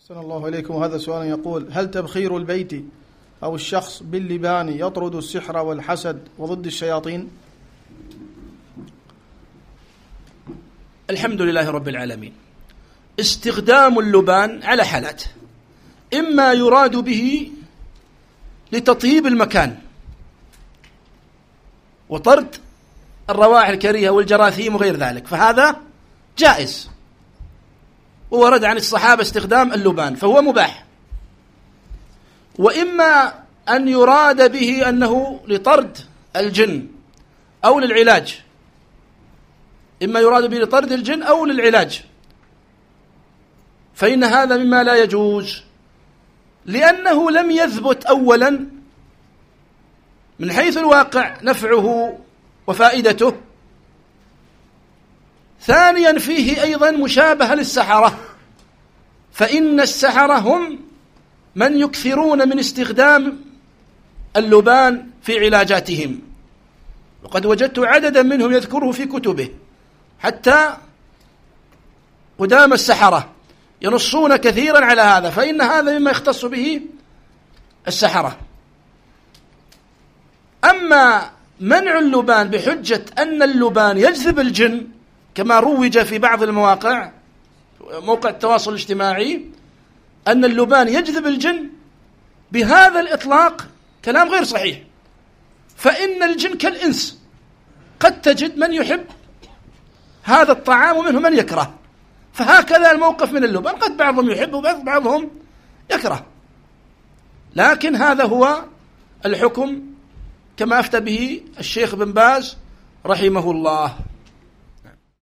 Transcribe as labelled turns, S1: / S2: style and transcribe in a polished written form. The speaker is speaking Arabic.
S1: أحسن الله إليكم. وهذا سؤال يقول: هل تبخير البيت أو الشخص باللبان يطرد السحر والحسد وضد الشياطين؟
S2: الحمد لله رب العالمين. استخدام اللبان على حالات: إما يراد به لتطيب المكان وطرد الروائح الكريهة والجراثيم وغير ذلك، فهذا جائز، وورد عن الصحابة استخدام اللبان فهو مباح. وإما أن يراد به أنه لطرد الجن أو للعلاج، إما يراد به لطرد الجن أو للعلاج، فإن هذا مما لا يجوز، لأنه لم يثبت أولا من حيث الواقع نفعه وفائدته، ثانيا فيه أيضا مشابهة للسحرة، فإن السحرة هم من يكثرون من استخدام اللبان في علاجاتهم، وقد وجدت عددا منهم يذكره في كتبه، حتى قدام السحرة ينصون كثيرا على هذا، فإن هذا مما يختص به السحرة. أما منع اللبان بحجة أن اللبان يجذب الجن كما روج في بعض المواقع، موقع التواصل الاجتماعي، أن اللبان يجذب الجن، بهذا الإطلاق كلام غير صحيح، فإن الجن كالإنس، قد تجد من يحب هذا الطعام ومنهم من يكره، فهكذا الموقف من اللبان، قد بعضهم يحب وبعضهم يكره، لكن هذا هو الحكم كما أفتى به الشيخ بن باز رحمه الله.